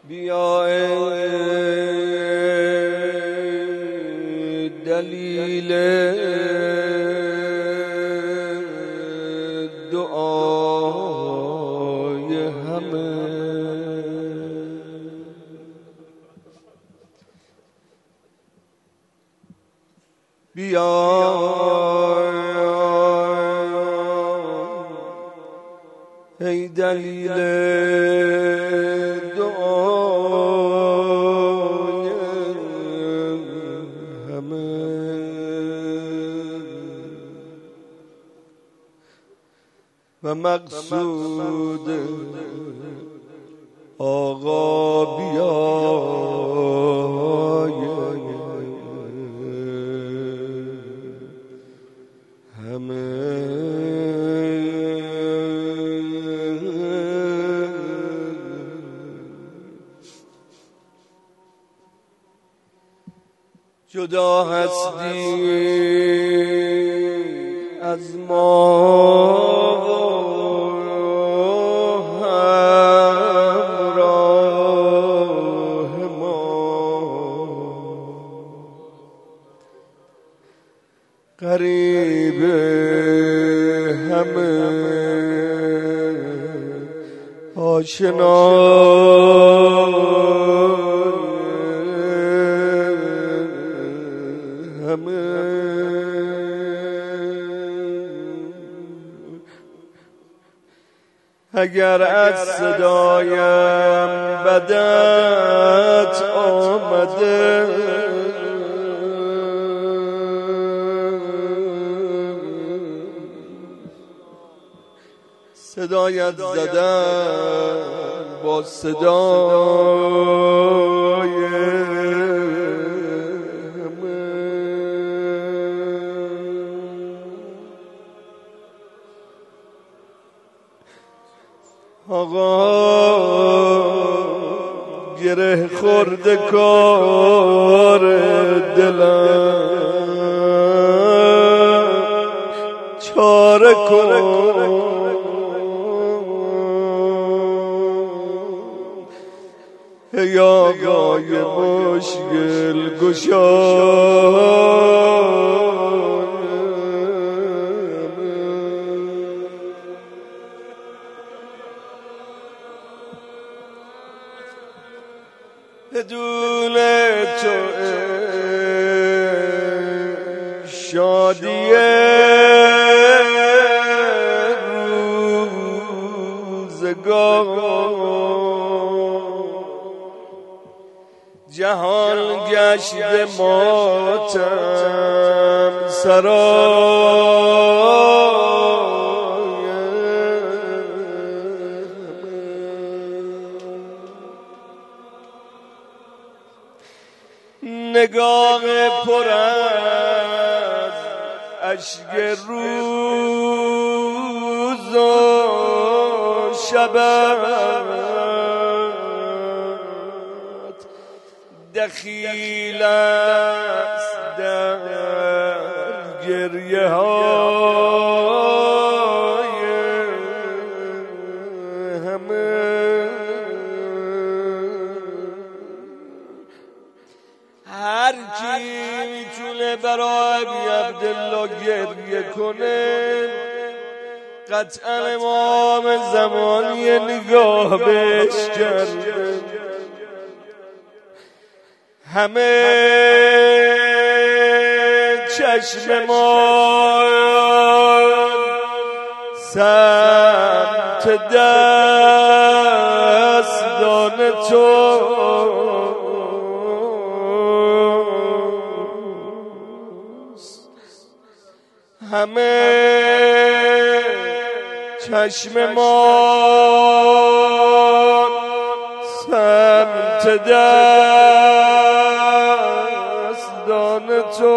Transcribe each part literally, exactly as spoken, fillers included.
بیا ای دلیل دعای همه، بیا ای دلیل دعای همه و مقصود آقا بیای همه. جدا هستی از ما همراه ما، غریب همه آشنا اگر از صدایم بدت آمده، صدایت زدم با صدای آقا. گره خورده کار دلم، چاره کن ای آقای مشکل گشا. بدون تو شادی روزگار، جهان گشت ماتم سرای، نگاه پر از اشک روز و شبت دخیل است در گریه های همه. هر کی میتونه برای ابی عبدالله گریه کنه، قطعا امام زمانی نگاه بهش کرده. همه چشم ما سمت دستان تو، همه چشم ما سمت دستان تو.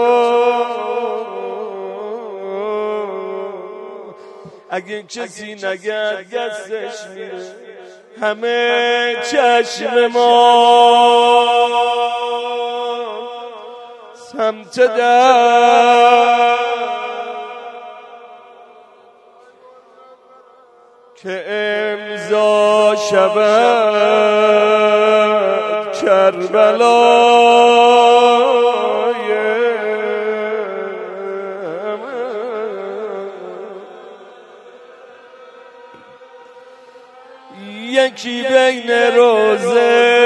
اگه کسی نگرد دستش میره، همه چشم ما سمت دستان که امضا شود کربلای یکی بین روزه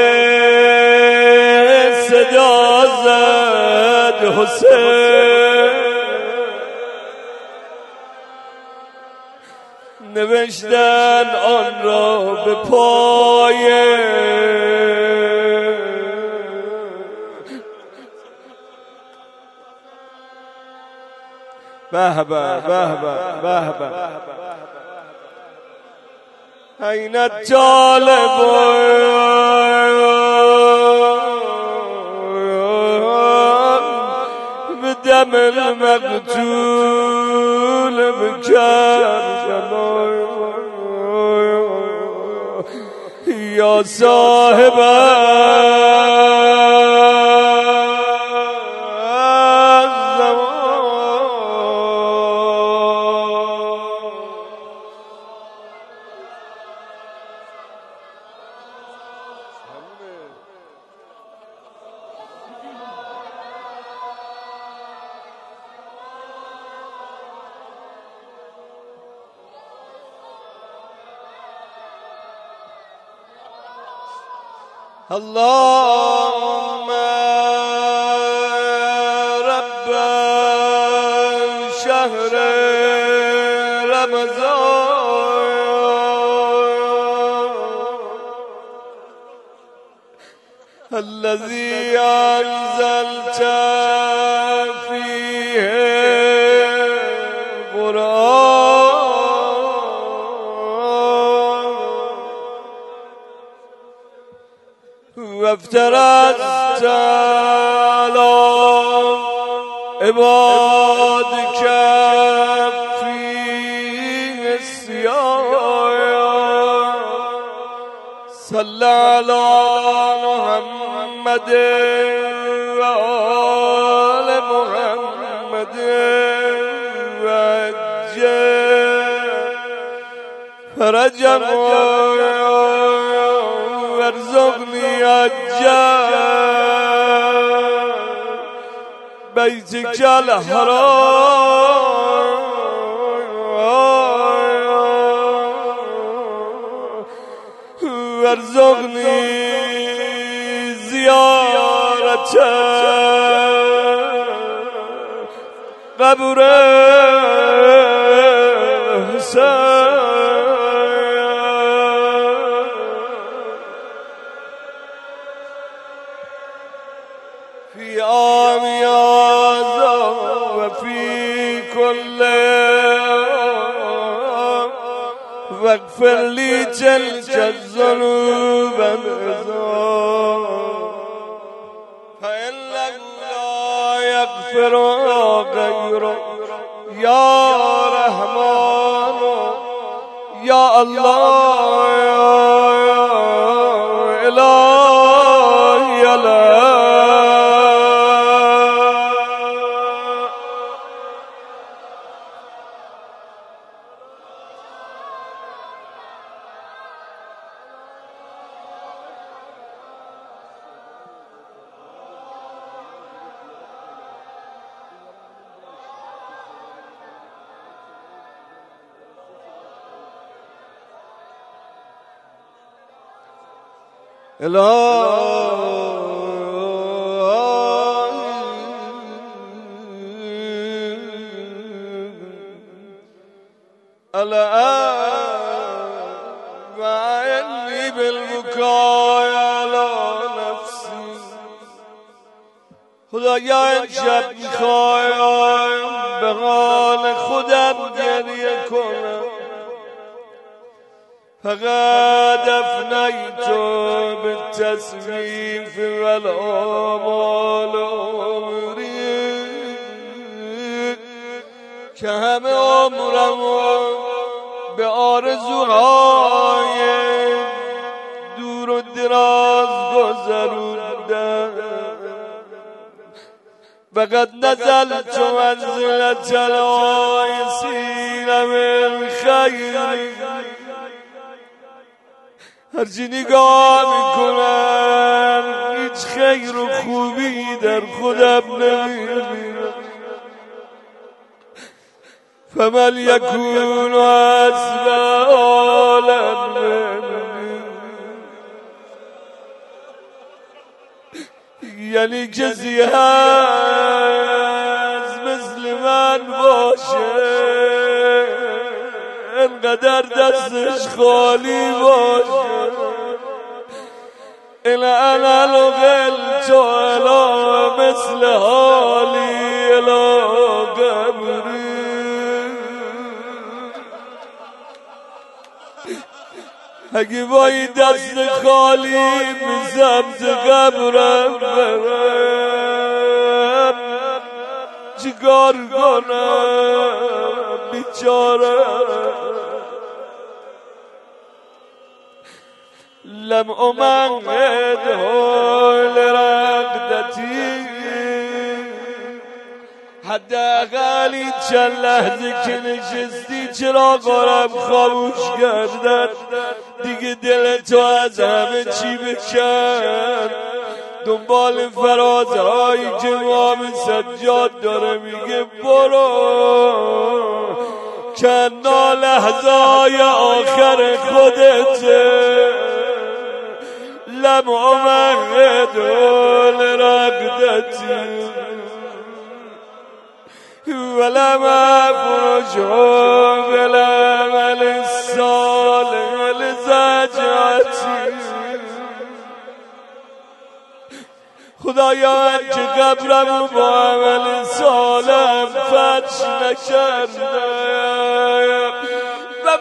صدا زد حسین، نوشتن آن را به پای به به به به به أين الطالب بدم المقتول بكربلاء يا صاحب اللهم رب شهر رمضان الذي أنزلت فيه القرآن وافترضت على عبادك فيه الصيام صل على محمد وآل محمد وعجل فرجا وارزقني عجل بيتك الحرام وارزقني زيارة قبر حسين في عام هذا وفي كل عام واغفر لي تلك الذنوب العظام فإنك لا يغفر غيره يا رحمن يا الله يا إلهي يا الآن وعني بالبكاء على نفسي خدایا امشب میخوایم به حال خودم گریه کنم فقد افنیت بالتصویف والآمال عمری که همه عمرم به آرزوهای دور و دراز گذروندم فقد نزلت منزلة العایسین من خیر هرچی نگاه میکنن هیچ خوبی در خودم نمیبینم. فمن یکون حسب عالم، یعنی کسی هست مثل من باشه، انقدر دستش خالی باشه. الا انا لقلت الا مثل حالی الا قبری. اگه با این دست خالی به سمت قبرم برم چیکار کنم بیچاره؟ لم امهده لرقدتی، حداقل این چند لحظه که نشستی چراغارم خاموش کردن. دیگه دل تو از همه چی بکن، دنبال فرازهایی که امام سجاد داره میگه برو کنا لحظه های آخر خودته. لم امهد لرقدتی ولم افرش بالعمل الصالح لزجاتی. خدایا من که قبرمو با عمل صالح فتش نکردم و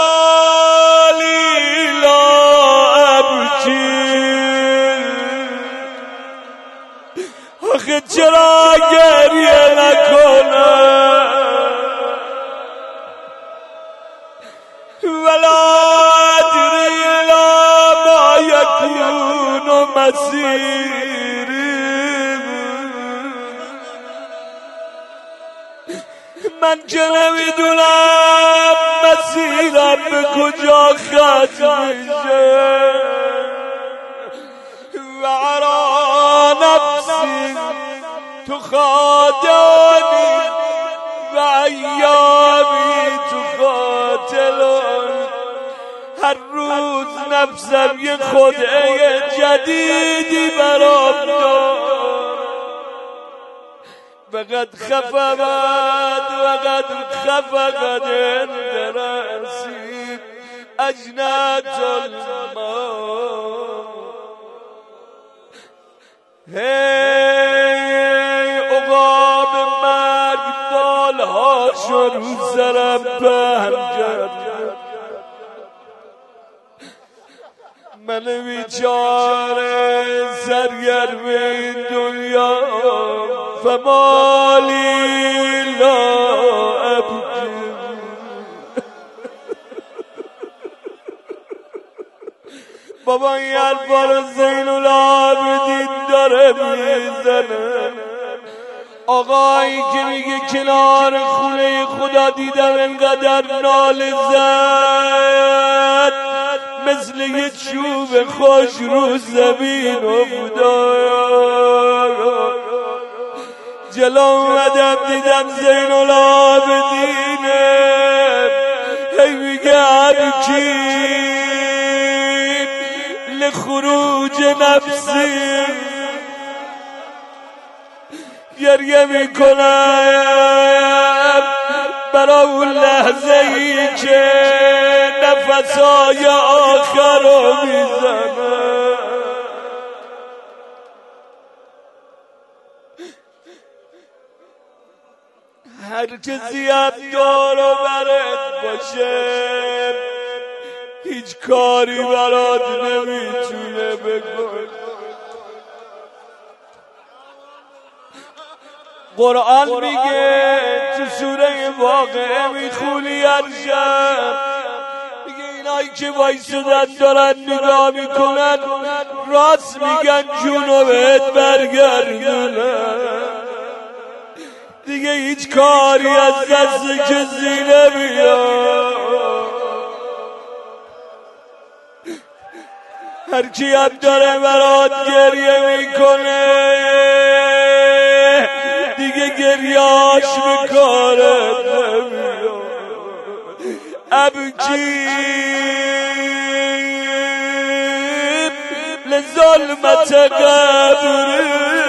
مالی لا ابکی. آخه چرا گریه نکنم؟ ولا ادری لا ما یکون مسیری. من که نمیدونم مسیرم به کجا ختم میشه. و عرا نفسی تو خادانی و ایامی تو خاطلان. هر روز نفسم یه خدعه جدیدی برام دار. وقد خفمت وقد خفقت درسید اجنات الماء. هی عقاب مرگ بالهاشو رو سرم پهن کرد. من بیچاره سرگرم این دنیا فمالی لا ابکی. بابا این حرفا رو زین العابدین داره میزنه. آقایی که میگه کنار خونه خدا دیدم انقدر ناله زد مثل یه چوب خوش رو زمین افتاد. جلو اومدم دیدم زین العابدینه هی میگه ابکی لخروج نفسی. گریه میکنم برای اون لحظه ای که نفسای آخر رو میزنم. هر کسی هم دور و برت باشه هیچ کاری برات نمیتونه بکنه. قرآن میگه تو سوره واقعه میخونی هر شب، میگه اینایی که وایسادن دارن نگاه میکنن راست میگن جونو بهت برگردونن. دیگه هیچ کاری از دست کسی نمیاد. هر کی هم داره برات گریه میکنه گریاش میکنه ابکی لظلمت قبر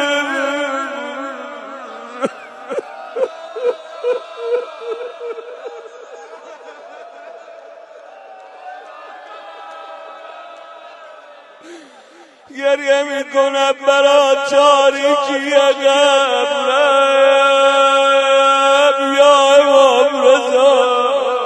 گریه میکنم برا تاریکی قبرم یا امام رضا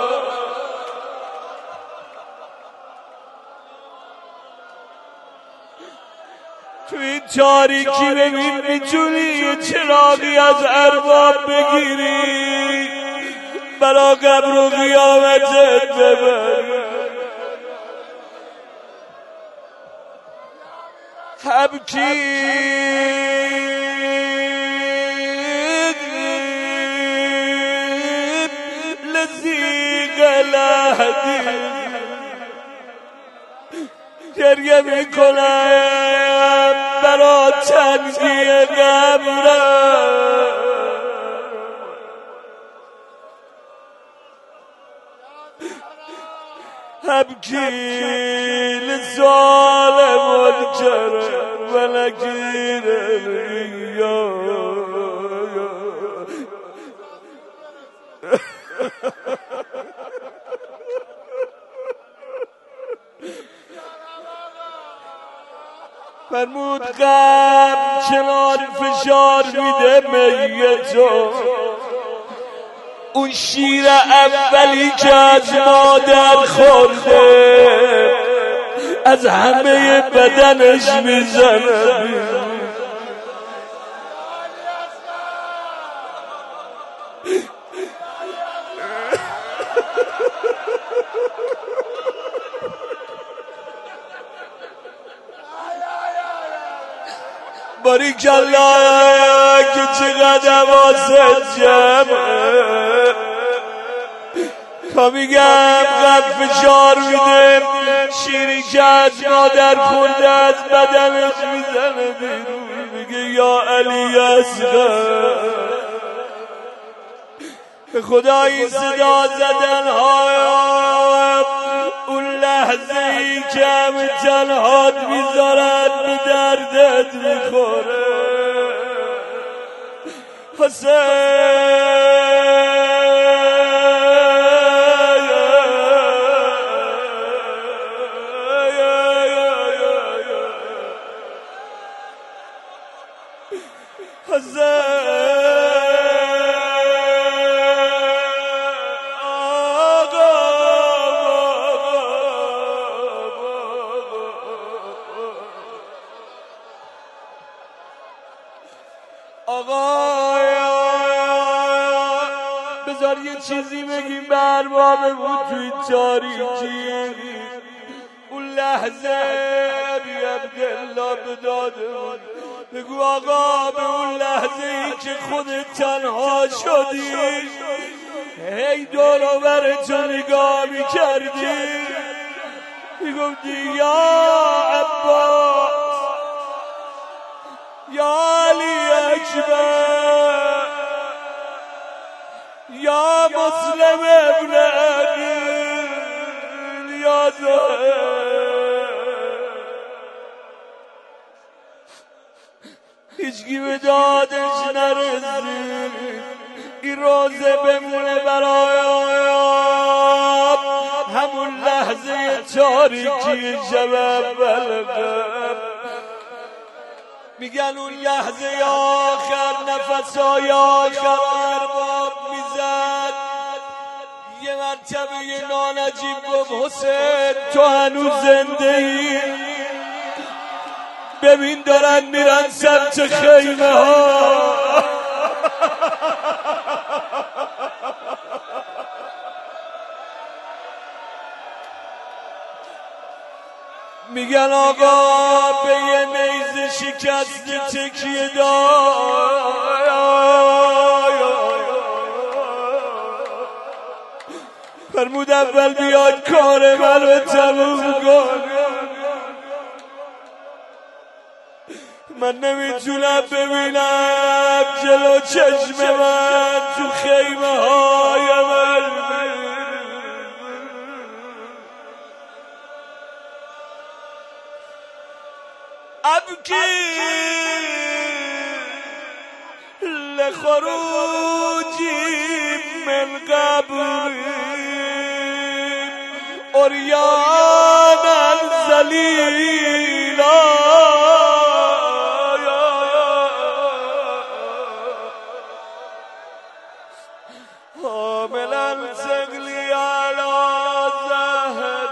تو این تاریکی ببین میتونی یه چراغی از ارباب بگیری برا قبر و قیامتت ببری ابکی لزیق لحدی گریه میکنم برا تنگی قبرم ابکی لظالم الكرم ولكن فرمود قبر کنار فشار میده میتو اون شیر اولی که از مادر خورده از همه بدنش میزنه باریکالله که چقدر حواست جمعه تا میگم قد فشار میده شیری که از مادر خورده از بدنش میزنه بیرون میگه یا علی اصغر به خدا این صدا زدن های اون لحظه ای که همه تنهات میذارن به دردت میخوره حسین آقا بذار یه چیزی بگیم به اربابمون توی تاریکی اون لحظه بی عبدالله به دادمون بگو آقا به اون لحظه ای که خودت تنها شدی هی دور و بر تو نگاه میکردی میگفتی یا عباس یا علی اکبر یا مسلم ابن عقیل یا زهر هیچکی به دادش نرسید این روزه بمونه برای آیاب همون لحظه تاریکی شب اول قبر میگن اون لحظه آخر نفسای آخر ارباب میزد یه مرتبه یه نانجیب گفت حسین تو هنوز زنده ای ببین دارن میرن سمت خیمه ها میگن آقا به یه نیزه شکست تکیه دار فرمود اول بیاد کار من رو تموم کن من نمیتونم ببینم جلو چشم من تو خیمه های من ابکی لخروجی من قبر عریانا ذلیلا حاملا ثقلی علی ظهر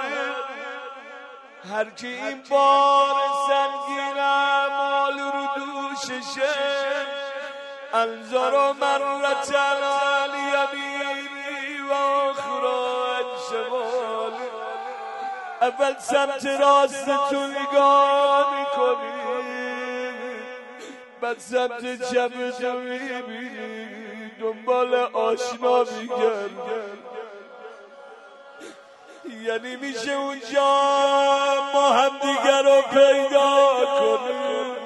هرکی این بار سنگینم مال رو دوششه انظر مرة علی الیمینی و اخرى عن شمالی اول سمت راست تو نگاه میکنی بعد سمت چپ تو میبینی دنبال آشنا میگردی یعنی میشه اونجا ما هم دیگر رو پیدا کنیم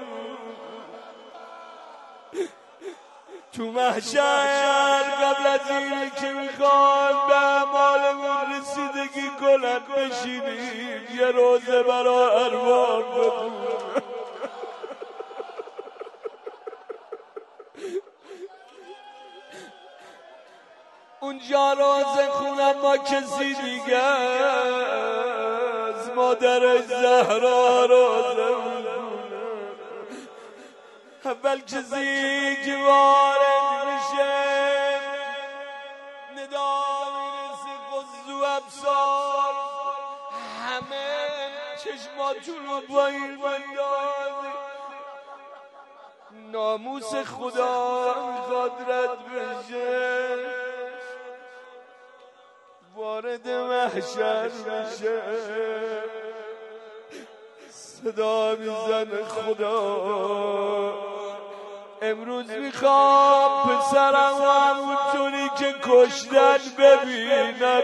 تو محشر قبل از اینی که میخوان به اعمالمون رسیدگی کنن بشینیم یه روزه برا ارواح بخونیم اونجا روزه خونم ما کسی دیگه از مادر زهرا روزه اول کسی که وارد میشه ندا میرسه قضو ابصار همه چشماتون رو با این بندازی ناموس خدا میخواد رد بشه وارد محشر میشه صدا میزنه خدا امروز میخوام پسرم و همونطوری که کشتن ببینم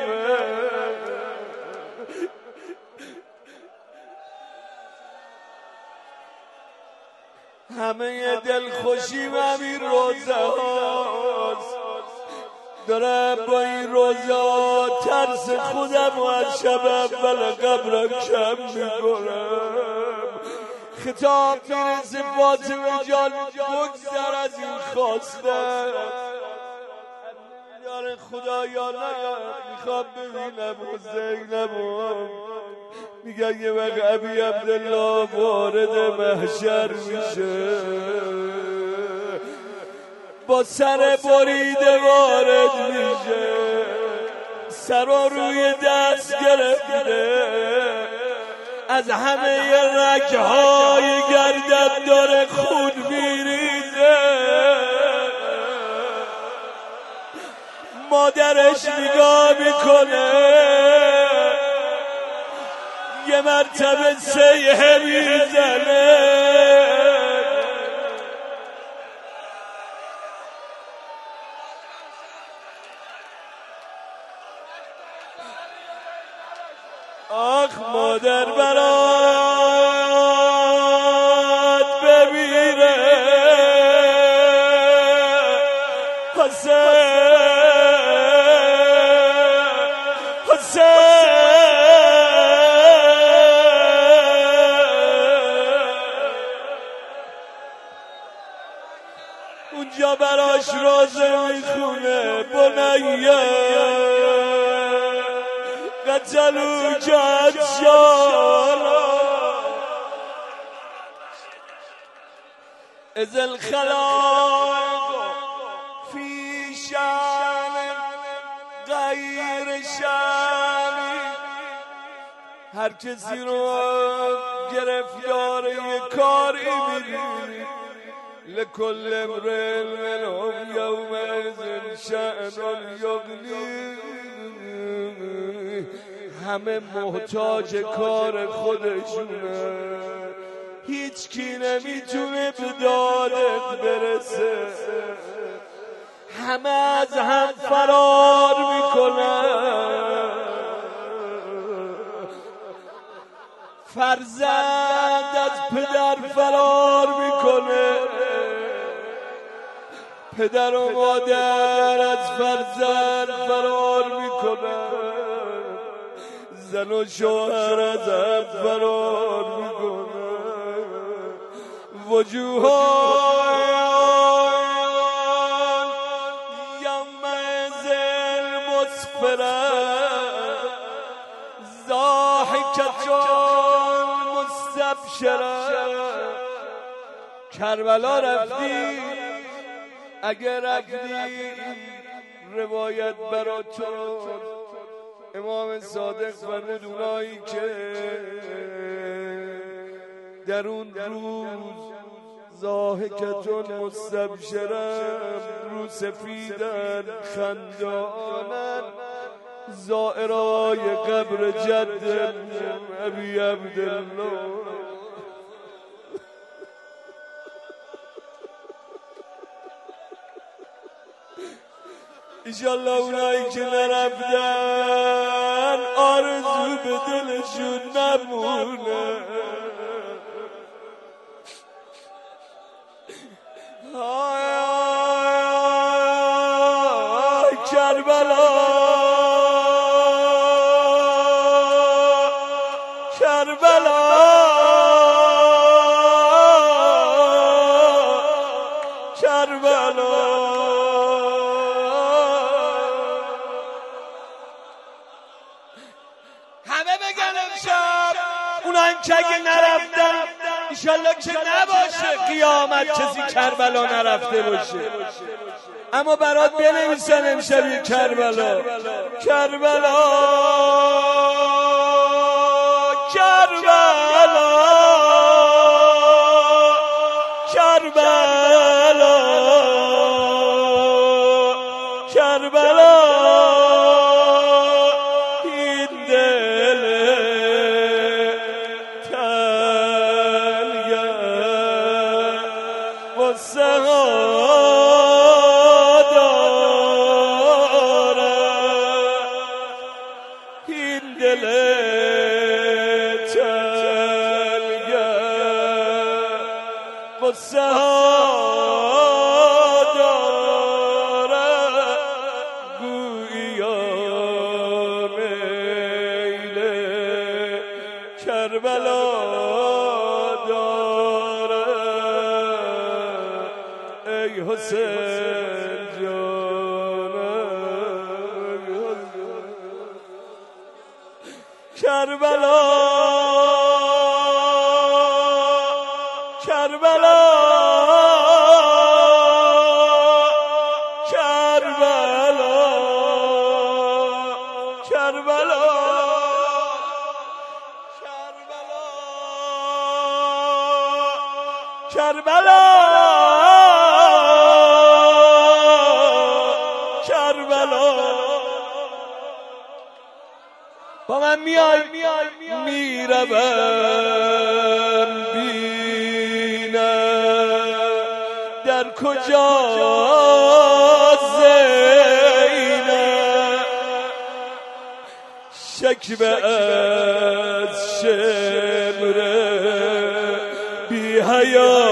همه دلخوشیم همین روزه هاست دارم با این روزه ترس خودم و از شب اول قبرم کم میکنم خطاب میرسه فاطمه جان بگذر از این خواسته یار خدا یا نه میخوام ببینم حسینم میگن یه وقت ابی عبدالله وارد محشر میشه با سر بریده وارد میشه سر روی دست گرفته از همه رگهای گردن داره خون میریزه مادرش نگاه میکنه یه مرتبه سیحه میزنه آخ مادر برات بمیره حسین حسین اونجا براش روزه میخونه بنیه قتلوا جد شارا إذ الخلائق في شان غیر شانی هر کسی رو گرفتار یک کاری می‌بینی لكل امرئ منهم يومئذ شأن یغنیه همه محتاج کار خودشونه هیچ کی نمیتونه به دادت برسه همه از هم فرار میکنن فرزند از پدر فرار میکنه، پدر و مادر از فرزند فرار میکنه، زن و شوهر از هم فرار میکنه، وجوهان یومئذ مسفرة ضاحکة مستبشرة. کربلا رفتی؟ اگر رفتی روایت براتون امام صادق فرمود اونایی که در اون روز ضاحکتون مستبشرن، رو سفیدن، خندانن، زائرای قبر جد ابی عبدالله. ایشالله اونایی که نرفتن آرزو به دلشون نمونه. آی آی کربلا، کربلا، کربلا. همه بگن امشب اونایی که اگه نرفتن ایشالله که نباشه قیامت کسی کربلا نرفته باشه. اما برات بنویسن امشب کربلا، کربلا، کربلا، کربلا، کربلا. این دل تنگه غصه ها داره، این دل تنگه غصه ها داره، گویا میل کربلا داره. ای حسین جانم کربلا، کربلا، کربلا، کربلا، کربلا، کربلا، کربلا. با من میای میروم بینم در کجا زینب، شکوه از شمره بی حیا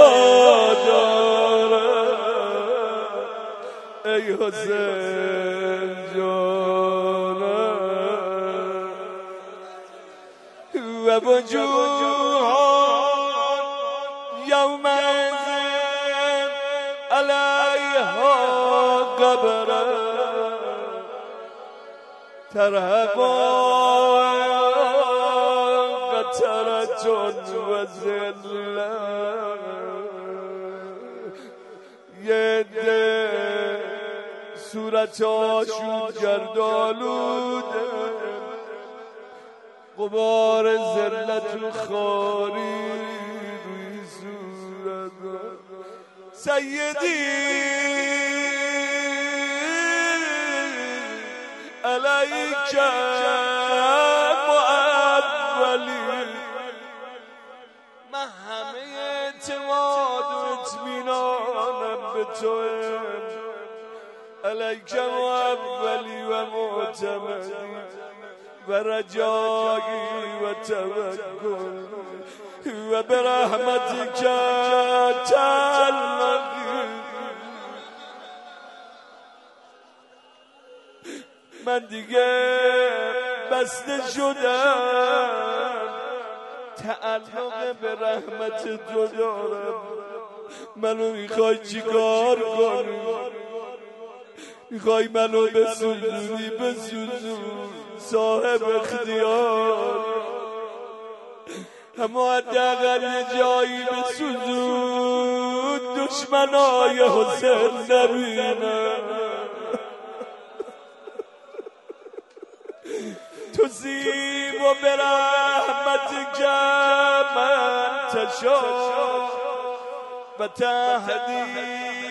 داره. ای حسین جانم و وجوهان یومئذ علیها غبره ترهقها قطرة و ذله. یه ده صورتاشون گردآلوده، غبار ذلت و خاری روی صورت. سیدی علیک معولی، من همه اعتماد و اطمینانم به توام. علیک معولی و معتمدی و رجایی و توکل. و به رحمتک تعلقی. من دیگه بسته شدم، تعلق به رحمت تو دارم. منو میخوای چی کار کنی؟ میخوای منو بسوزونی؟ بسوزون، صاحب اختیار. اما حداقل یه جایی بسوزون دشمنای حسین نبینم. تصیب و برحمتک من تشاء و تهدی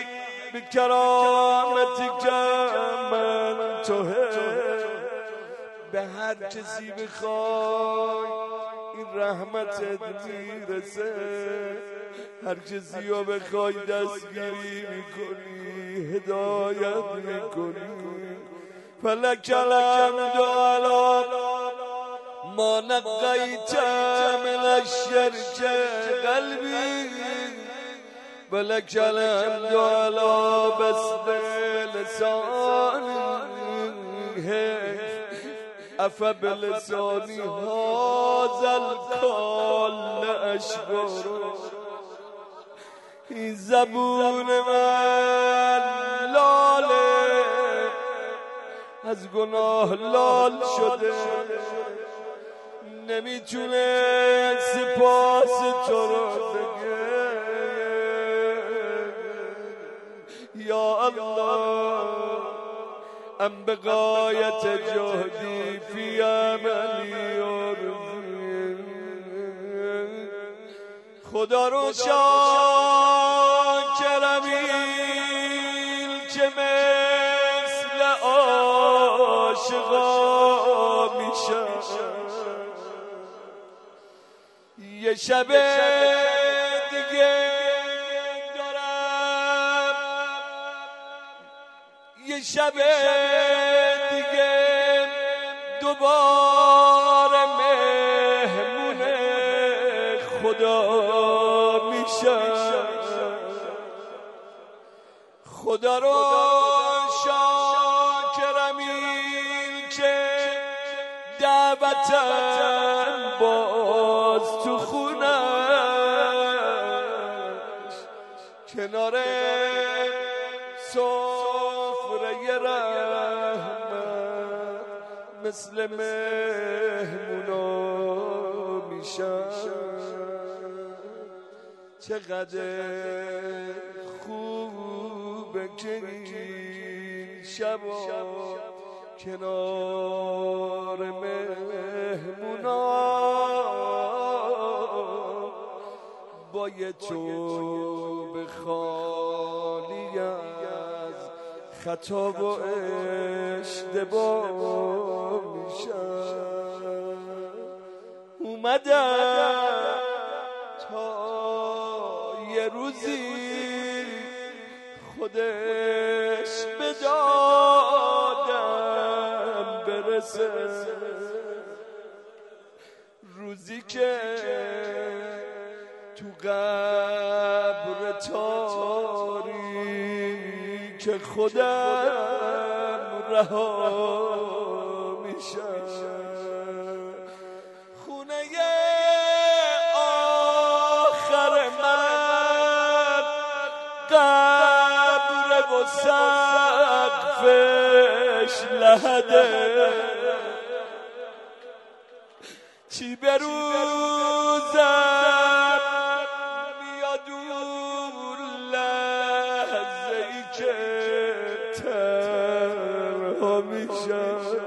بکرامتک من تحب. به هر کسی بخوای این رحمتت میرسه، هر کسی رو بخوای دستگیری میکنی، هدایت میکنی. فلک الحمد علی ما نقیت من الشرک قلبی، ولک الحمد علی بسط لسانی، افا بلسانی هذا الکال اشکر. این زبون من لاله از گناه لال شده، نمیتونه سپاس تو رو بگه. یا الله ام بغایت جهدی فی عملی ارضی. خدا رو شاکرمی که مثل عاشقا میشه. یه شب دیگه دارم، یه شب دیگه دوباره مهمون خدا میشم. خدا رو شاکرم این که دعوتم باز تو خونش، کنار سفره رحمت مثل مهمونا میشم. چقدر خوبه که این شبا کنار مهمونا با یه توبه خالی از خطا و اشتباه میشم. اومدم تا یه روزی خودش به دادم برسه، روزی که تو قبر تاریک خودم رها میشم. خونه آخر من قبر و سقفش لحده، چی بروزم میاد اون لحظه ای که تنها میشم.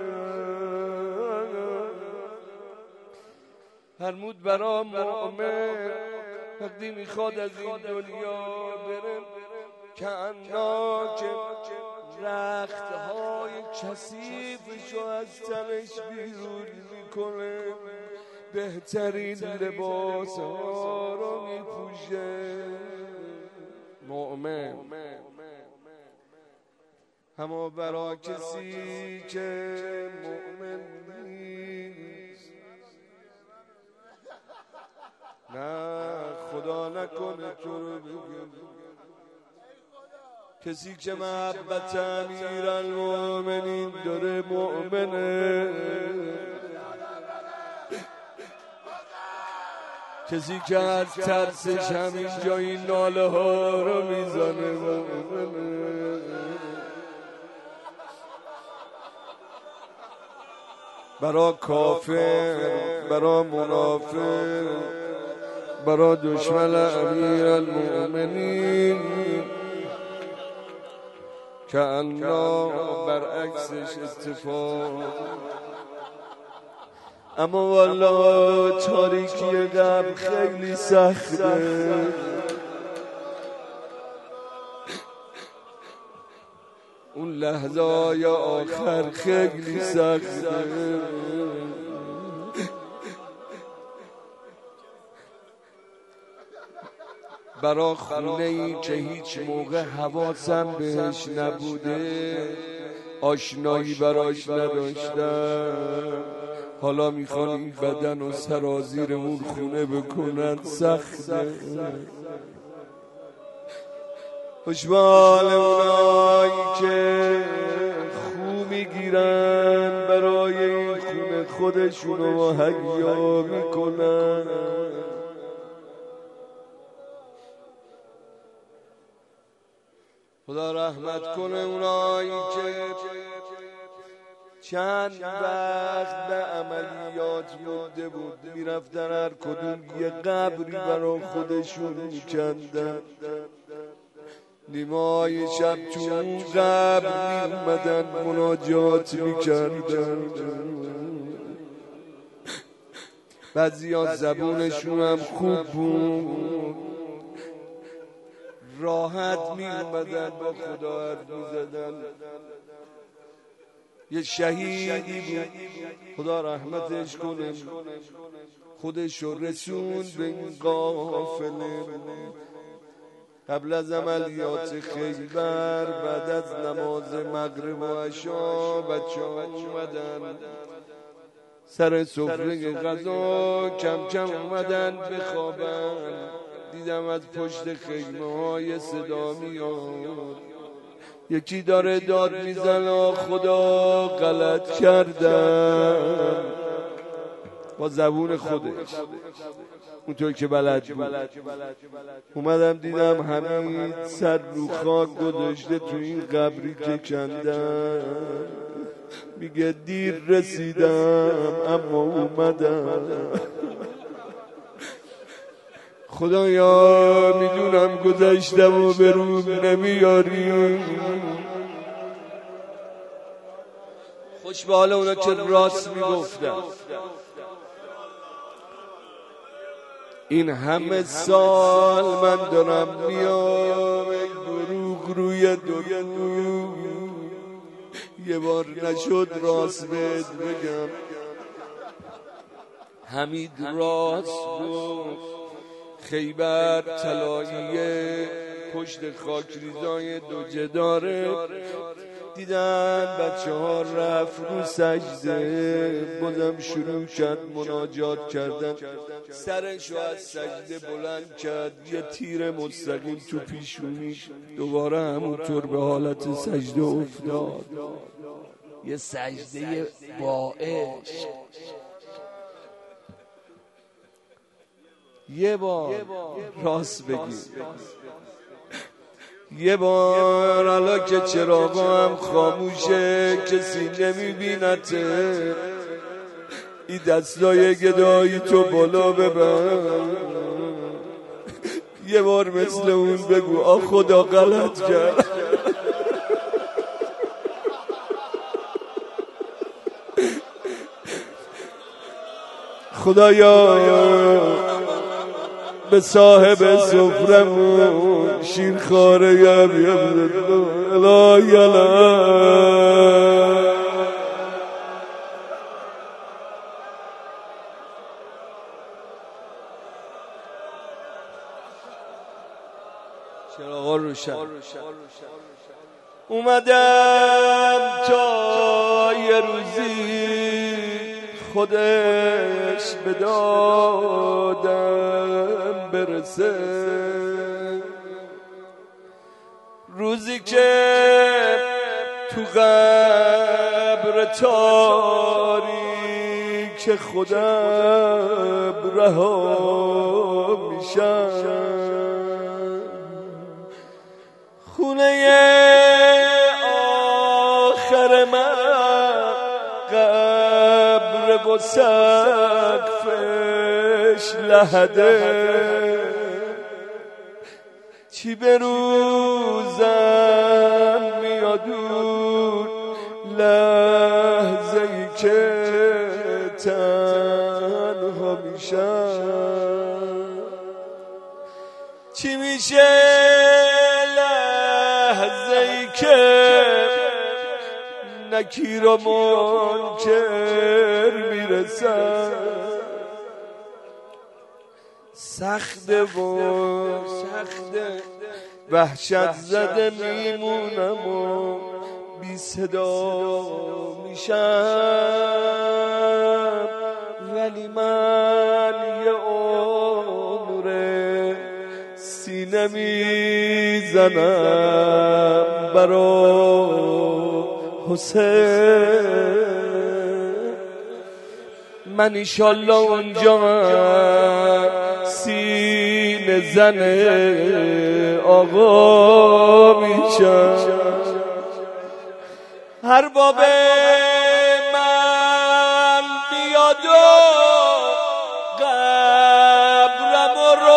فرمود برا مؤمن وقتی میخواد از این دنیا بره که انا که رختهای کثیفشو از تنش بیرون میکنه، بهترین لباس ها رو میپوشه. مؤمن اما برا کسی که مؤمن نیست نه خدا نکنه تو رو بگم. کسی که محبت امیرالمومنین داره مؤمنه، کسی که از ترسش همین جا این ناله ها رو میزنه مؤمنه. برا کافر، برا منافق، برا دشمن امیرالمومنین که الله برعکسش اتفاق. اما والله تاریکی قبر خیلی سخته، اون لحظه های آخر خیلی سخته. برا خونه ای که هیچ موقع حواسم بهش نبوده، آشنایی براش نداشتم، حالا میخوان این بدن و سرازیر اون خونه بکنن، سخته. خوشبال اونایی که خو میگیرن برای این خونه خودشونو مهیا میکنن. خدا رحمت کنه اونایی که چند وقت به عملیات مونده بود، میرفتن هر کدوم یه قبری برا خودشون میکندن، نیمای شب تو اون قبر میومدن مناجات میکردن. بعضی ها زبونشون هم خوب بود، راحت میومدن با خدا حرف میزدن. یه شهیدی بود خدا رحمتش کنه، خودش رو رسون به این قافله. قبل از عملیات خیبر بعد از نماز مغرب و عشا بچه ها اومدن سر سفره غذا، کم کم اومدن بخوابن. دیدم از پشت خیمه های صدا میاد، یکی داره داد میزنه خدا غلط کردم با زبون خودش اونطور که بلد بود. اومدم دیدم همین سر رو خاک گذاشته تو این قبری که کندم. میگه دیر رسیدم اما اومدم. خدایا میدونم گذشتم و به روم نمیاری. خوش به حال اونا که راست میگفتن. این همه سال من دارم میام دروغ روی دروغ، یه بار نشد راست بهت بگم. حمید راست گفت خیبر طلاییه پشت خاکریزای دوجه داره. دیدن بچه ها رفت رو سجده، بازم شروع کرد مناجات کردن. سرشو از سجده بلند کرد، یه تیر مستقیم تو پیشونی، دوباره همونطور به حالت سجده افتاد. یه سجده با عشق. یه بار راست بگی، یه بار حالا که چراغا هم خاموشه کسی نمیبینته، این دستای گدایی تو بالا ببر. یه بار مثل اون بگو آ خدا غلط کرد. خدایا به صاحب سفرمون شیرخواره یم یم الا یلا. چراغا روشن. اومدم تا یه روزی خودش به دادم برسه، روزی که تو قبر تاریک خودم رها میشم، خونه آخر من قبر و سقفش لحده، چی به روزم میاد اون لحظه ای که تنها میشم، چی میشه لحظه ای که نکیر و منکر میرسم، سخته و سخته وحشت زده میمونم و بی صدا میشم، ولی من یه عمره سینه میزنم برا حسین، من ایشالله اونجا سینه زن آقا میشم، هر باب من بیاد و قبرم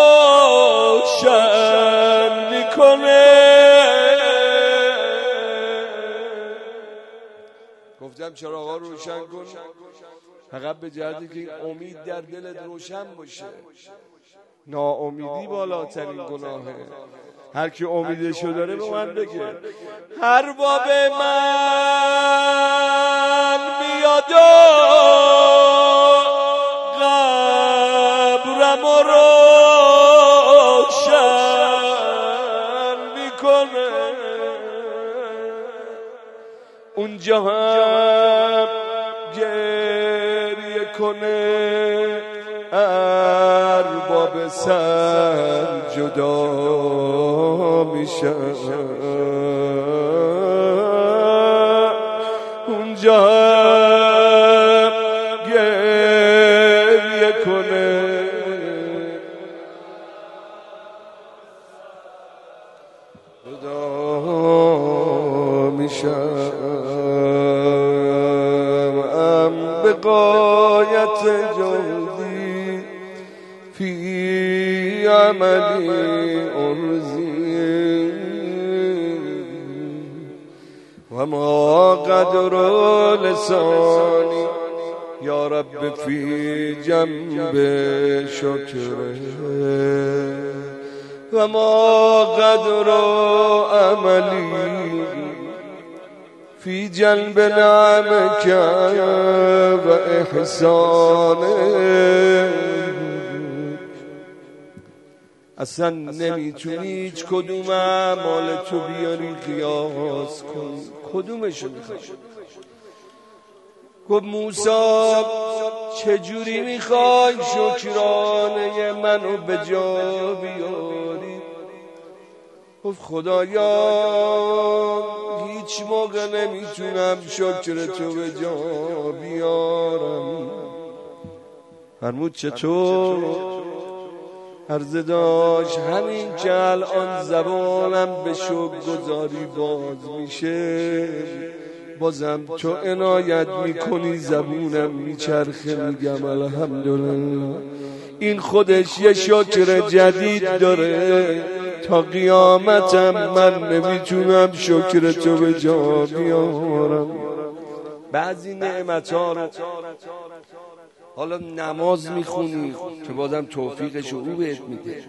روشن میکنه، گفتم چراغا روشن کن فقط به جهتی که امید در دلت روشن باشه، ناامیدی بالاترین گناهه، هر کی امیدشو داره به من بگه هر باب من بیاد و قبرم روشن میکنه، اونجا هم گریه کنه ارباب سر جدا میشن، اونجا هم گریه کنه جدا میشن، ام به غایت جهدی فی عملی ارزی و ما قدر لسانی یا رب فی جنب شکره و ما قدر عملی فی جلب نعمک و احسانک، اصلا نمیتونی هیچ کدوم اعمال تو بیاری قیاس کن، کدومشو میخوای؟ گفت موسی چجوری میخوای شکرانه منو به جا بیاری؟ گفت خدایا هیچ موقع نمیتونم شکر تو به جا بیارم. فرمود چطور؟ عرض داشت همین که الان زبانم به شکر گذاری باز میشه، بازم تو عنایت میکنی زبونم میچرخه میگم الحمدلله. این خودش یه شکر جدید داره، تا قیامتم من نمیتونم شکر تو به جا بیارم. بعضی نعمت‌ها رو حالا نماز میخونی که بازم توفیقش او بهت میده،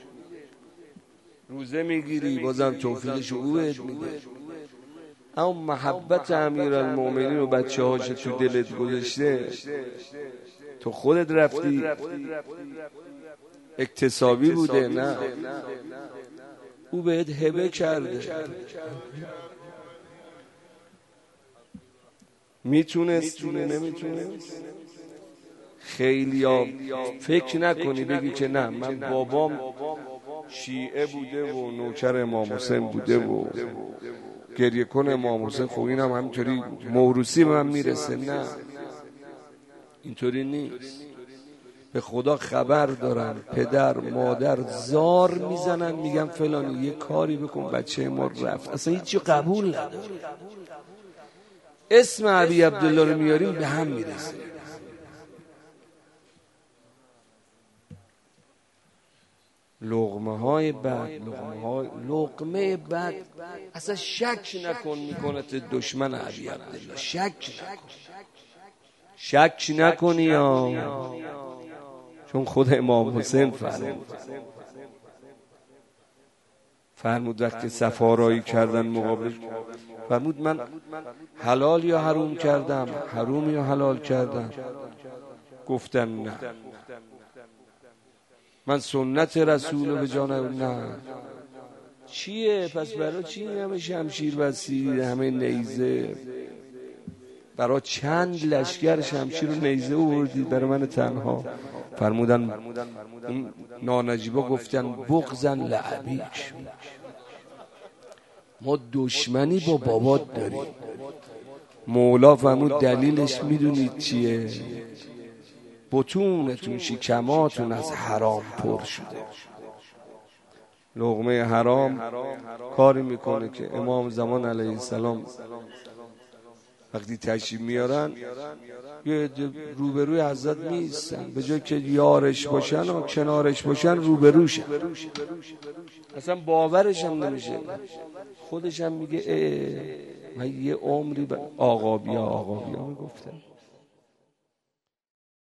روزه میگیری بازم توفیقش او بهت میده، اما محبت امیرالمومنین و بچه هاش تو دلت گذاشته، تو خودت رفتی اکتسابی بوده، نه او بهت هبه کرده. میتونستی نمیتونست؟ خیلی ها فکر نکنی بگی که نه من بابام شیعه بوده و نوکر امام حسین بوده و گریه کن امام حسین، خب اینم همینطوری موروثی به من میرسه. نه اینطوری نیست. به خدا خبر دارن پدر مادر زار میزنن میگن فلانی یه کاری بکن بچه ما رفت، اصلا هیچی قبول نداره. اسم ابی عبدالله رو میاریم به هم میرسه. لقمه های بد، لقمه های لقمه بد اصلا شک نکن میکنه دشمن ابی عبدالله. شک نکن، شک نکنی یا چون خود امام حسین فرمود فرمود وقتی سفارایی کردن مقابل فرمود من حلال یا حروم کردم، حروم یا حلال کردم؟ گفتن نه. من سنت رسول رو به جان نه. چیه پس برای چی همه شمشیر بسید، همه نیزه؟ برای چند لشکر شمشیر و نیزه آوردید برای من تنها؟ فرمودن اون نانجیبا گفتن بغضن لعبیک، ما دشمنی با بابات داریم. مولا فرمود دلیلش میدونید چیه؟ بطونتون شکماتون از حرام پر شده. لقمه حرام کاری میکنه که امام زمان علیه السلام وقتی تشریف میارن یه روبروی حضرت میستن، به جای که یارش باشن و کنارش باشن روبروشن، اصلا باورش هم نمیشه. خودش هم میگه اه من یه عمری آقا بیا آقا بیا میگفتن.